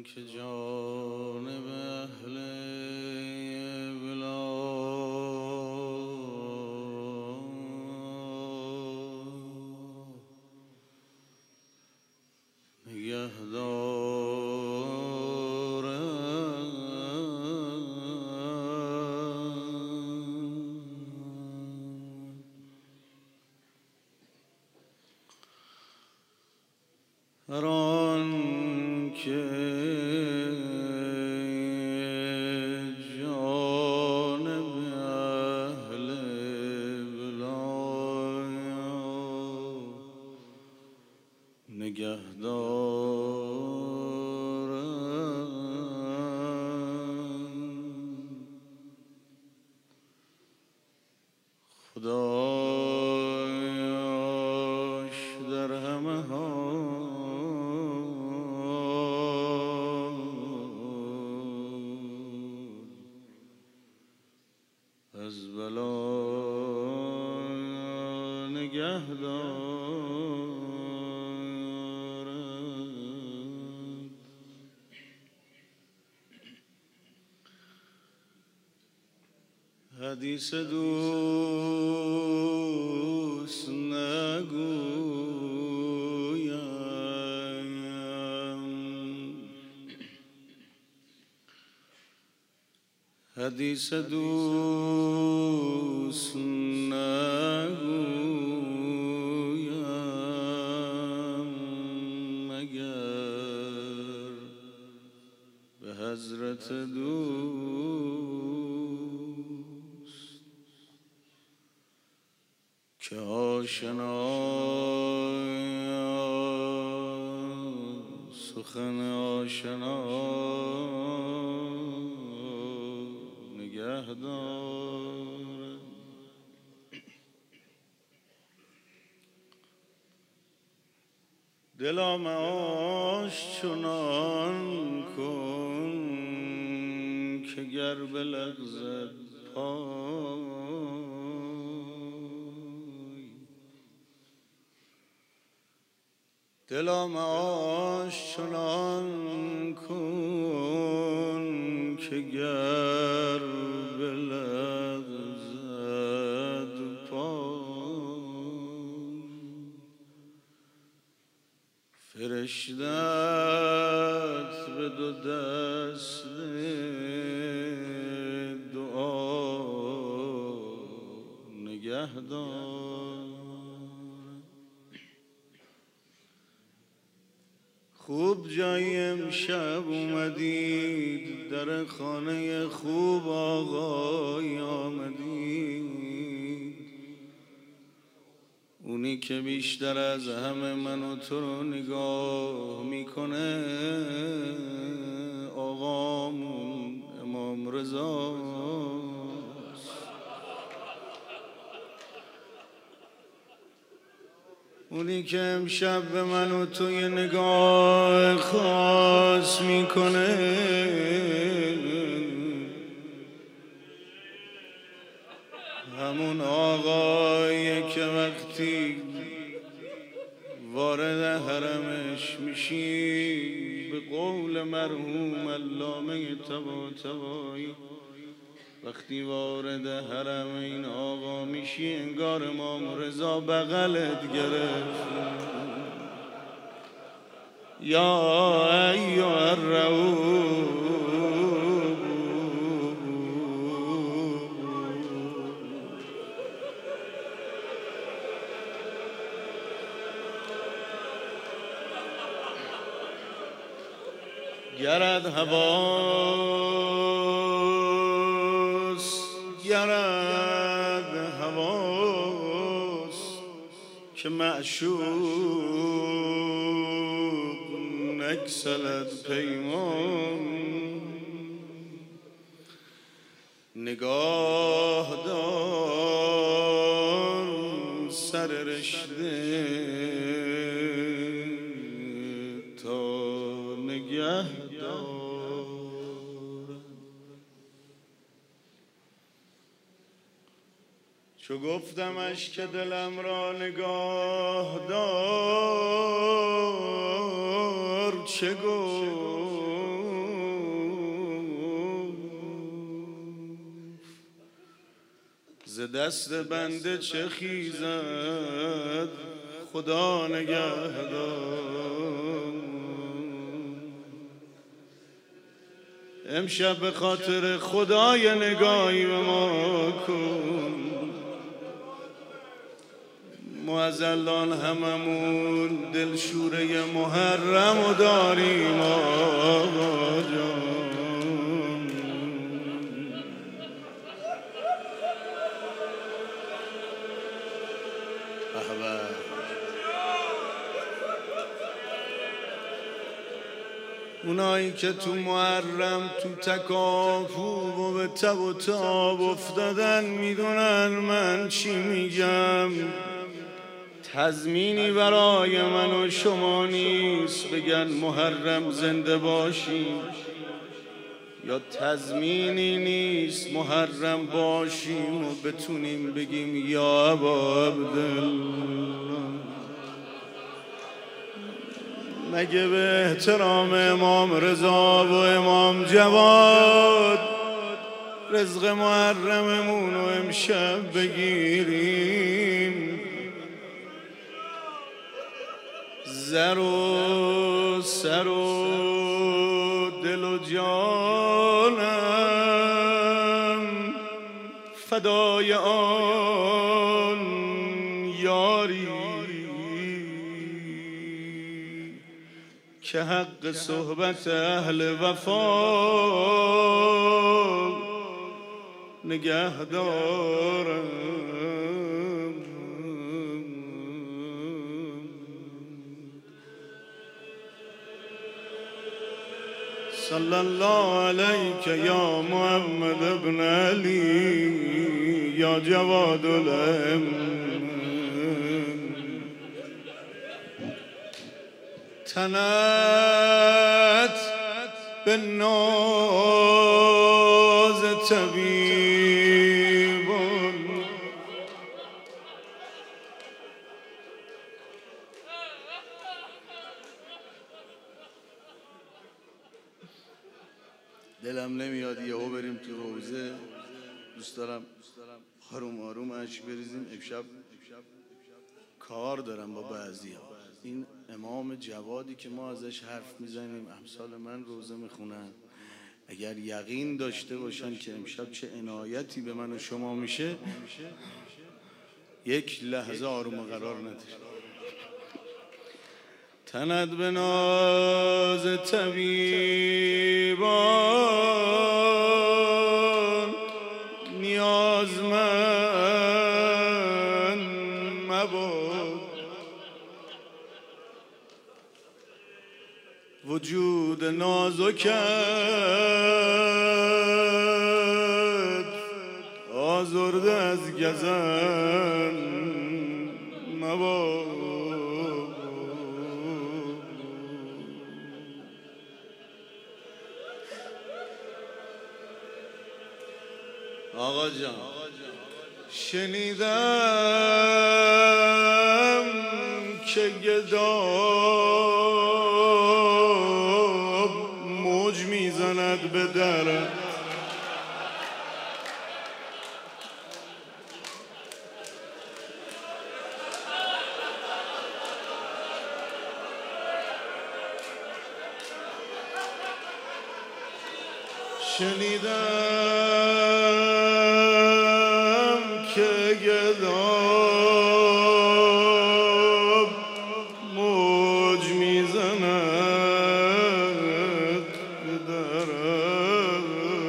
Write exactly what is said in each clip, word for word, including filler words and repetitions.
که جانب اهل ولا نگهدارم هر آن که جانب اهل ولایت نگهدارم خدایش در همه حال از بلا نگهدارد. حدیث دوست نگویم، حدیث دوست نگویم مگر به حضرت دوست که آشنا سخن آشنا نگهدارد. دلا معاش چنان کن که گر بلغزد پای، دلا معاش چنان کن که گر بلغزد پای، فرشته‌ات به دو دست دعا نگهدار. خوب جایی امشب اومدید، در خانه خوب آقای آمدید، اونی که بیشتر از همه من و تو رو نگاه میکنه آقامون امام رضاست. اونی که امشب به من و تو یه نگاه خاص میکنه همون آقایی که وقتی وارد حرمش میشی به قول مرحوم علامه طباطبایی، وقتی وارد حرم این آقا میشی انگار امام رضا بغلت گرفت. یا ایها الرؤوف گرد هواس گرد هواس که معشوق نگسلد پیمان، نگاه دار سر رشته تا نگه چو گفتمش که دلم را نگاه دار چه گفت ز دست بنده چه خیزد خدا نگهدار. امشب به خاطر خدای نگاهی به ما کن، معزالان هممون دلشوره محرم و داریم آقا جان. اونایی که تو محرم تو تکاپو و به تب و تاب افتادن میدونن من چی میگم. تضمینی برای من و شما نیست بگن محرم زنده باشیم، یا تضمینی نیست محرم باشیم و بتونیم بگیم یا ابا عبدالله. مگه به احترام امام رضا و امام جواد رزق محرممون رو امشب بگیریم؟ زر و سر و دل و جانم فدای آن یاری که حق صحبت اهل وفا نگه دارم. صلی الله علیک یا محمد ابن علی یا جواد الام. تنت به ناز طبیبان دلم نمیاد یهو بریم تو روزه. دوست دارم آروم آروم اشک بریزیم. امشب کار دارم با بعضیا. این امام جوادی که ما ازش حرف میزنیم امثال من روزه میخونن، اگر یقین داشته باشن که امشب چه عنایتی به من و شما میشه یک لحظه آروم و قرار نداره. تنت به ناز طبیبان نیازمند مباد. وجود نازکت آزرده از گزن مباد. آقا جان شنیدم که گداب موج میزند به درم. شنیدم که گداب موج میزند به درم.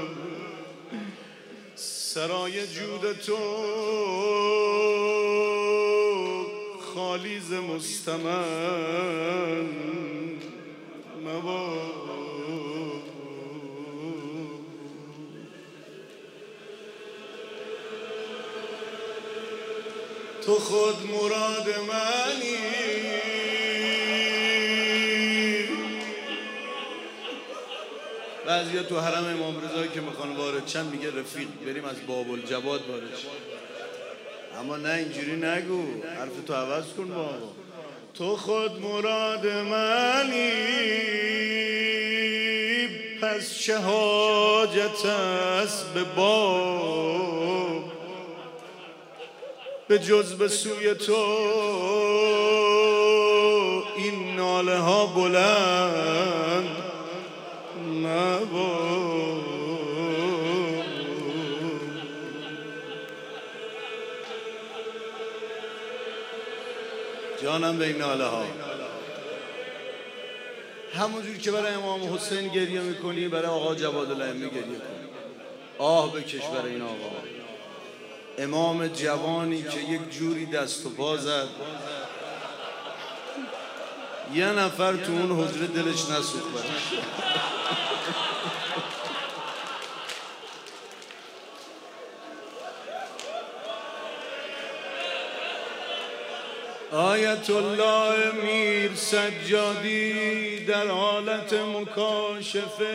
سرای جود تو خالی ز مستمن مباد. تو خود مراد منی بعضیا تو حرم امام رضایی که میخوان وارد چن میگه رفیق بریم از باب الجواد وارد چن، اما نه اینجوری نگو، حرف تو عوض کن بابا. تو خود مراد منی پس چه حاجت است به باب. به جز به سوی تو این ناله ها بلند نبود. جانم به این ناله ها. همونجور که برای امام حسین گریه میکنی برای آقا جوادالائمه گریه کنی. آه بکش برای این آقا، امام جوانی که یک جوری دست و پا زد یه نفر تو اون حجره دلش نسوخت براش. آیت الله میر سجادی در حالت مکاشفه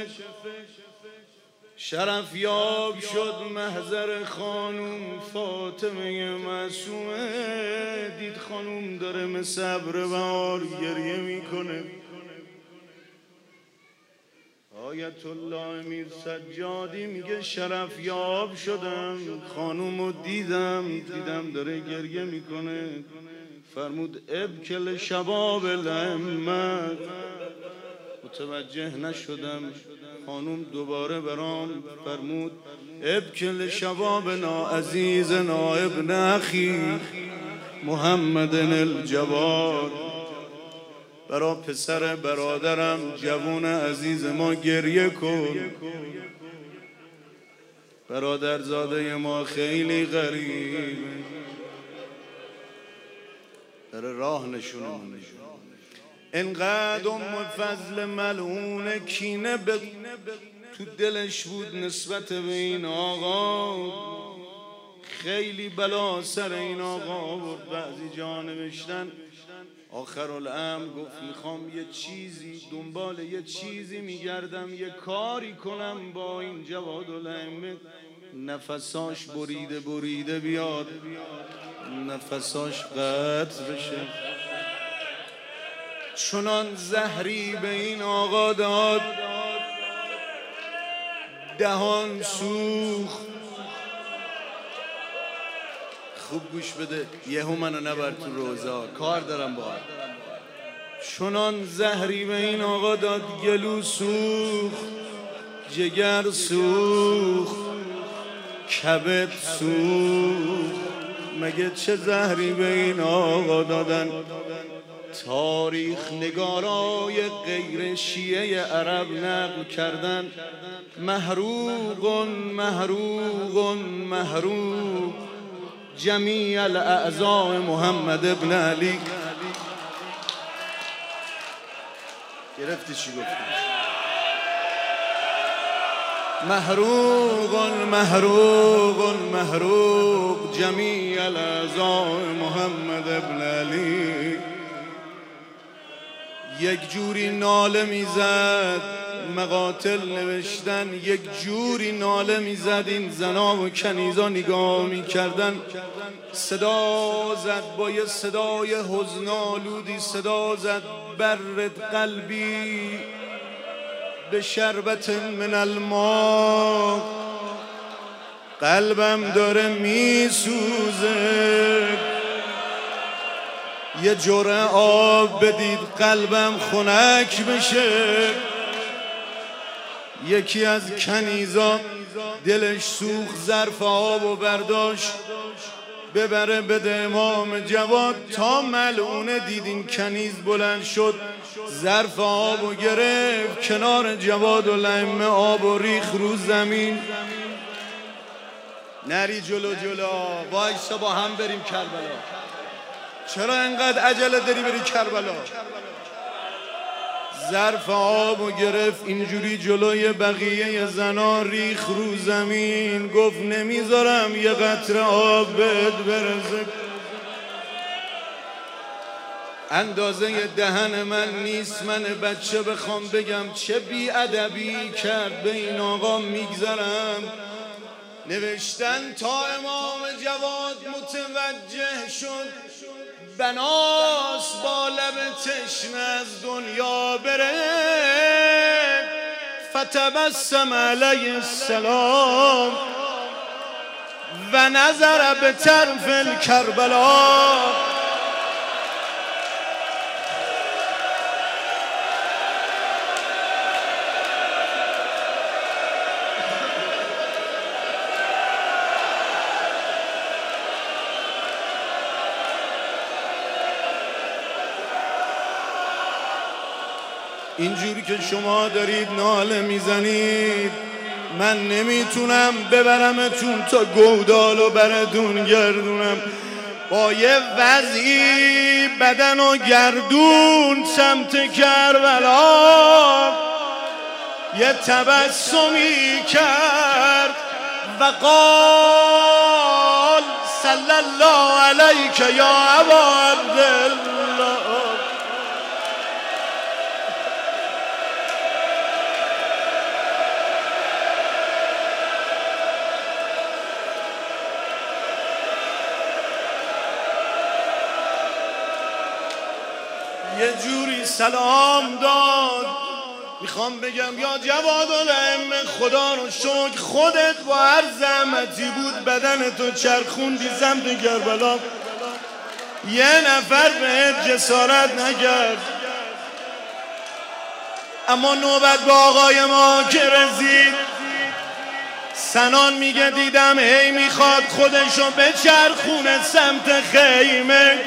شرف یاب شد محضر خانوم فاطمه معصومه. دید خانوم داره مثل صبر بهار گریه میکنه. آیت الله میر سجادی میگه شرف یاب شدم، خانومو دیدم دیدم داره گریه میکنه. فرمود ابکل شباب الامت. متوجه نشدم. خانوم دوباره برام فرمود ابکل شبابنا عزیزنا ابن اخی محمد الجواد. برا پسر برادرم جوان عزیز ما گریه کن. برادرزاده ما خیلی غریبه، داره راه نشونمون. انقدر ام فضل ملعون کینه به تو دلش بود نسبت به این آقا، خیلی بلا سر این آقا بود. بعضی جا نوشتن آخرالامر گفت میخوام یه چیزی دنبال یه چیزی میگردم، یه کاری کنم با این جوادالائمه. نفساش بریده بریده بیاد، نفساش قطع بشه. چنان زهری به این آقا داد دهان سوخت. خوب گوش بده، یهو منو نبر تو روزا، کار دارم با. چنان زهری به این آقا داد گلو سوخت، جگر سوخت، کبد سوخت. مگه چه زهری به این آقا دادن؟ تاریخ نگارای غیر شیعه عرب نقل کردن محروق محروق محروق جمیع الاعضاء محمد ابن علی. گرفتی چی گفتم؟ محروق محروق محروق جمیع الاعضاء محمد ابن علی. یک جوری ناله میزد، مقاتل نوشتن یک جوری ناله میزد این زنا و کنیزا نگاه میکردن. صدا زد با یه صدای حزن‌آلودی، صدا زد برد قلبی به شربت من الماء. قلبم داره میسوزه، یه جرعه آب بدید قلبم خنک بشه. یکی از کنیزا دلش سوخت، ظرف آب و برداشت ببره بده امام جواد. تا ملعونه دید این کنیز بلند شد، ظرف آب و گرفت کنار جوادالائمه، آب و ریخ رو زمین. نری جلو جلو، وایسا با هم بریم کربلا. چرا انقدر عجله داری بری کربلا؟ ظرف آب و گرفت اینجوری جلوی بقیه زنا ریخ رو زمین. گفت نمیذارم یه قطره آب بهت برسه. اندازه دهن من نیست من بچه بخوام بگم چه بی‌ادبی کرد به این آقا میگذرم. نوشتن تا امام جواد متوجه شد بناس با لب تشنه از دنیا بره. فتبسم علیه السلام، و نظر به طرف الکربلا. اینجوری که شما دارید ناله میزنید من نمیتونم ببرمتون تا گودال و براتون گردونم. با یه وضعی بدن و گردون سمت کربلا یه تبسمی کرد و قال صلی الله علیک یا ابا عبدالله. یه جوری سلام داد. میخوام بگم یا جواد الائمه خدا رو شکر خودت با هر زحمتی بود بدن تو چرخوندی سمت کربلا، یه نفر بهت جسارت نکرد. اما نوبت به آقای ما که رسید، سنان میگه دیدم هی میخواد خودشو بچرخونه سمت خیمه،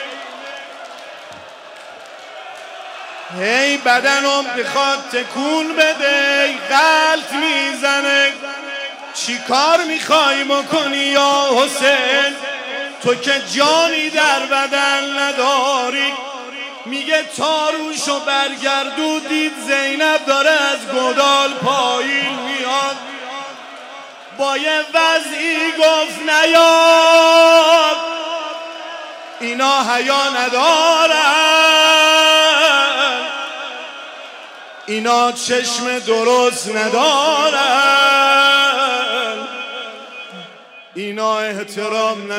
هی بدنم بخواد تکون بده، غلط میزنه. چی کار میخوای بکنی یا حسین؟ تو که جانی در بدن نداری. میگه تاروشو برگردو، دید زینب داره از گودال پایین میاد. با یه وضعی گفت نیاد، اینا حیا ندارن، اینا چشم درست ندارن، اینا احترام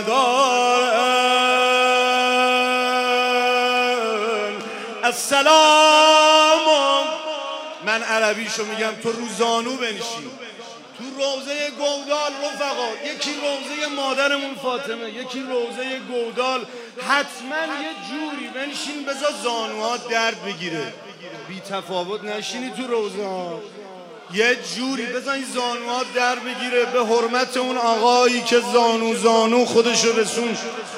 ندارن. السلام. من عربیشو میگم، تو رو زانو بنشین. تو روضه گودال رفقا، یکی روضه مادرمون فاطمه، یکی روضه گودال، حتما یه جوری بنشین بذار زانوها درد بگیره. بی تفاوت نشینی تو روضه ها، یه جوری بذار این زانوها درد بگیره به حرمت اون آقایی که زانو زانو خودشو رسون.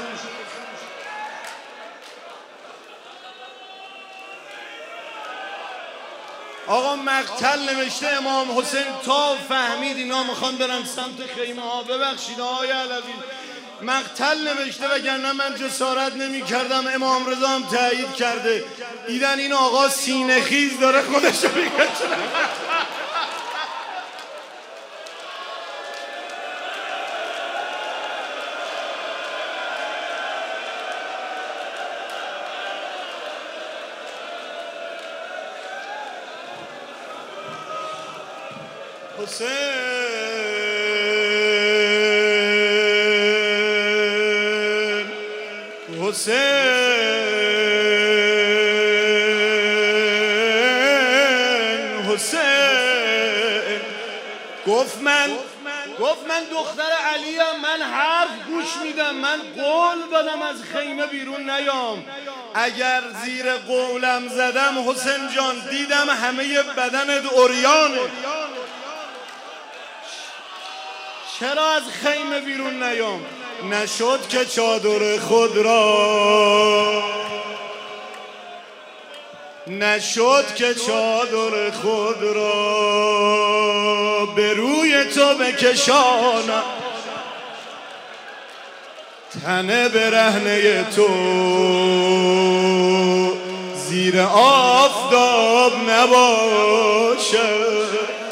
آقا مقتل نوشته امام حسین تا فهمید اینا میخوان برن سمت خیمه ها. ببخشید آقای علوی، مقتل نوشته وگرنه من جسارت نمی کردم. امام رضا هم تایید کرده. دیدن این آقا سینه خیز داره خودشو میگه. حسین حسین حسین گفت من گفت من دختر علیم، من حرف گوش میدم، من قول دادم از خیمه بیرون نیام. اگر زیر قولم زدم حسین جان دیدم همه بدنت عریانه، چرا از خیمه بیرون نیام؟ نشد که چادر خود را نشد که چادر خود را به روی تو بکشانم، تن برهنه تو زیر آفتاب نباشه.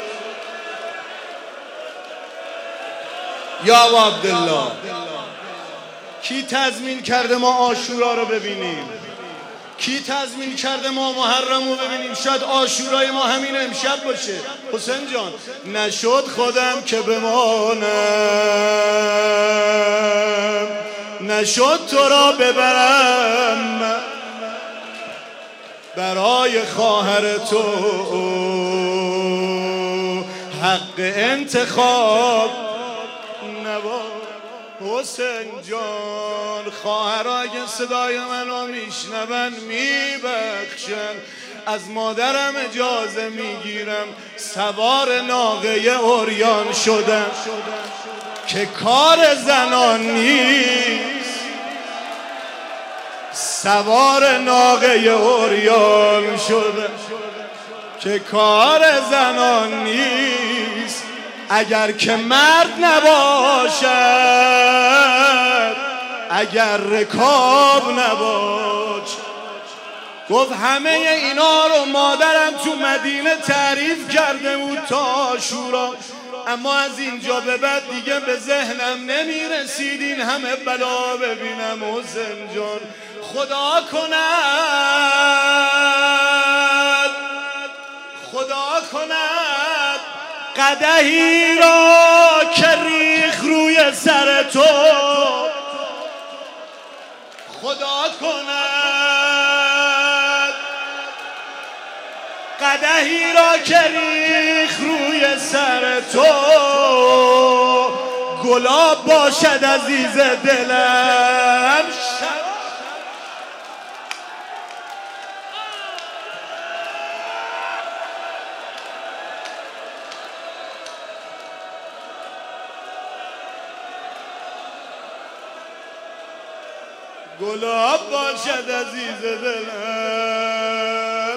یا عبدالله، کی تضمین کرده ما عاشورا رو ببینیم؟ کی تضمین کرده ما محرم رو ببینیم؟ شاید عاشورای ما همین امشب باشه. حسین جان نشد خودم که بمانم، نشد تو را ببرم، برای خواهر تو حق انتخاب نبود. حسین جان خواهرها اگه صدای منو میشنون میبخشن، از مادرم اجازه میگیرم سوار ناقه عریان شدم که کار زنان نیست. سوار ناقه عریان شدم که کار زنان نیست. اگر که مرد نباشد، اگر رکاب نباشد. گفت همه اینا رو مادرم تو مدینه تعریف کرده بود تا عاشورا، اما از اینجا به بعد دیگه به ذهنم نمیرسید این همه بلا ببینم. حسین جان خدا کند، خدا کند قدحی را که ریخ روی سر تو، خدا کند قدحی را که ریخ روی سر تو، گلاب باشد عزیز دلم. گلاب باشد عزیز دلم،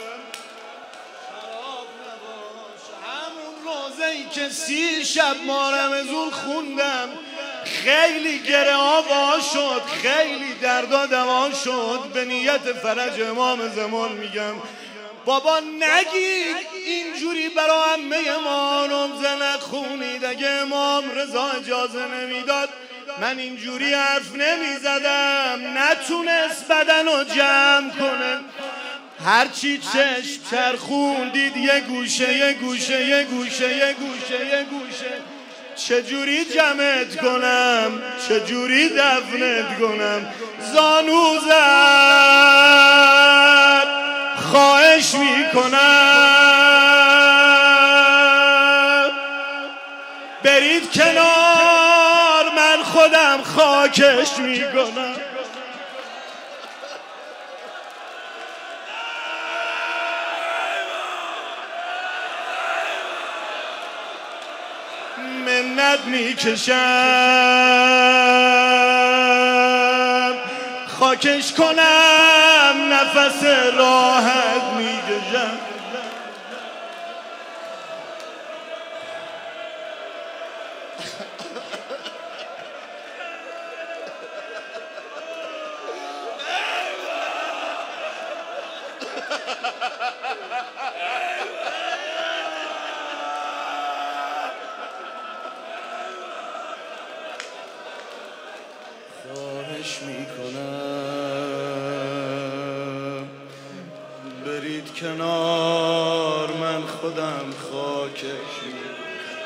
شراب نباش. همون روزه‌ای که سی شب مارمزون خوندم خیلی گره آوا شد، خیلی دردا دوا شد. به نیت فرج امام زمان میگم بابا نگید اینجوری برا عمه ما رمزه نخونید. اگه امام رضا اجازه نمیداد من اینجوری حرف نمیزدم. نتونست بدن رو جمع کنه، هرچی چشم چرخوندید یه گوشه یه گوشه یه گوشه یه گوشه یه گوشه. چجوری جمعت کنم، چجوری دفنت کنم. زانو زد خواهش میکنم برید کنار، من خودم خاکش میکنم. منت میکشم خاکش کنم، نفس راحت میکشم. خواهش میکنم برید کنار، من خودم خاکش میکنم.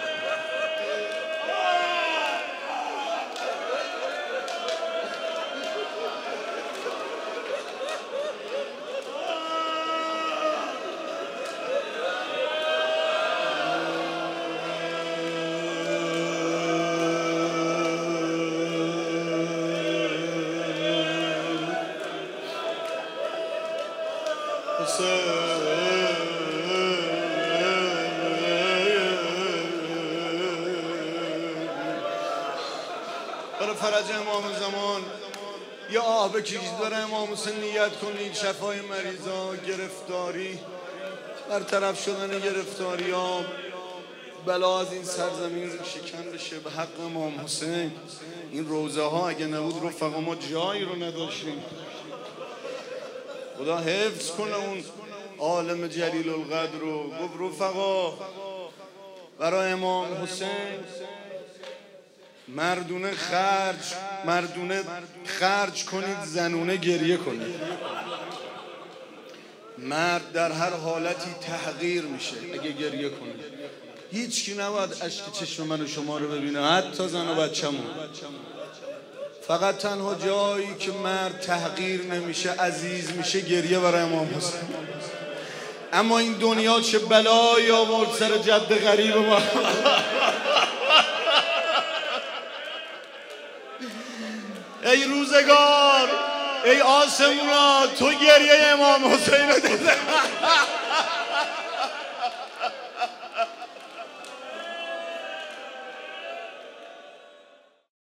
برای فرج امام زمان یه آه بکشید، برای امام حسین نیت کنید. شفای مریضا، گرفتاری، برطرف شدن گرفتاری ها، بلا از این سرزمین شکن بشه به حق امام حسین. این روزه ها اگه نبود رفقا ما جایی رو نداشتیم. خدا حفظ کنه اون عالم جلیل القدر رو. گفت رفقا برای امام حسین مردونه خرج مردونه خرج کنید، زنونه گریه کنید. مرد در هر حالتی تحقیر میشه اگه گریه کنه. هیچ کی نباید اشک چشم من و شما رو ببینه، حتی زن و بچه‌مون. فقط تنها جایی که مرد تحقیر نمیشه، عزیز میشه، گریه برای امام حسین. اما این دنیا چه بلایی آورد سر جد غریب ما. ای روزگار ای آسمونا تو گریه امام حسین رو دیده